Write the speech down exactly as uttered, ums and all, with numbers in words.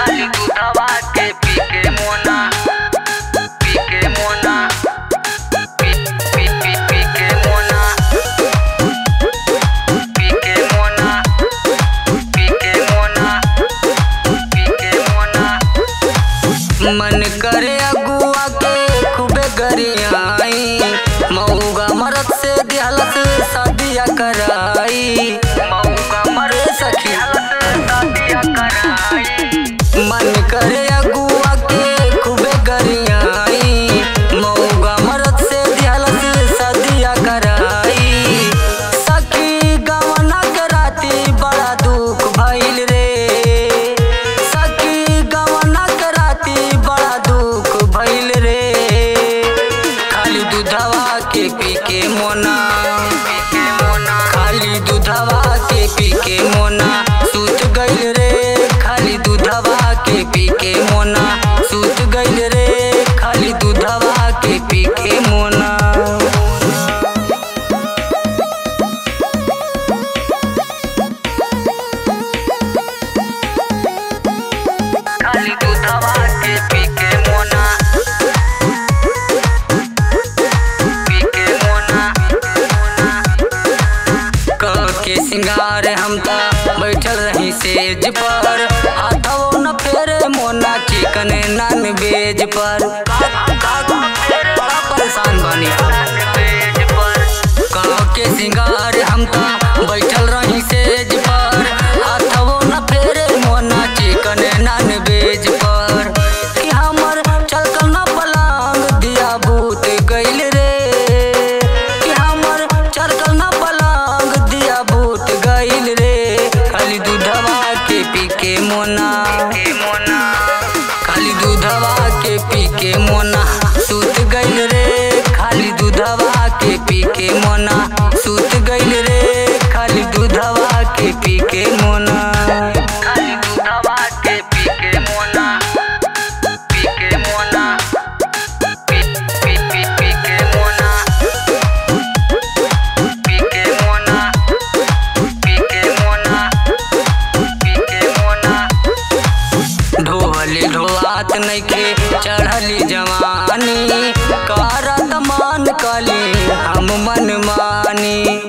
खाली दूधवा के पी के मोना पी के मोना पी पी पी पी के मोना पी के मोना पी के मोना पी के मोना मन करे अगुआ के खूबे गरियाई मऊगा मरद से दिहलत शादिया कराई मऊगा मरे सखी शादिया कराई मन करे अगुआ के खूबे गरियाई मऊगा मरद से दिहलत शादिया कराई सखी गवना के राती बड़ा दुख भइल रे सखी गवना के राती बड़ा दुख भइल रे खाली दूधवा के पी के मोना खाली दूधवा के पी के मोना सूत गइल रे खाली दूधवा के पी के मोना सूत गइल रे खाली दूधवा के पी के मोना खाली दूधवा के पी के मोना पी के मोना के सिंगार हम ता बैठल रही सेज पर हाथों न फेरे मोना चिकन नान बेज पर बड़ा परेशान बनी के सिंगार हम ता बैठल रही सेज पर हाथों न फेरे मोना चिकन नान बेज पर कि हमर चलकल न पलंग दिया भूत गइल रे कि हमर चलकल न पलंग दिया भूत गइल रे खाली दूधवा के पी के मोना खाली दूधवा के पी के मोना सूत गइल रे खाली दूधवा के पी के मोना सूत गइल रे खाली दूधवा के पी के मोना खाली दूधवा के पी के मोना पी के मोना पी पी पी पी के मोना पी के मोना पी के मोना पी के मोना ढोली ढोआत नइखे चढ़ली जवानी करत मान कली हम मन मानी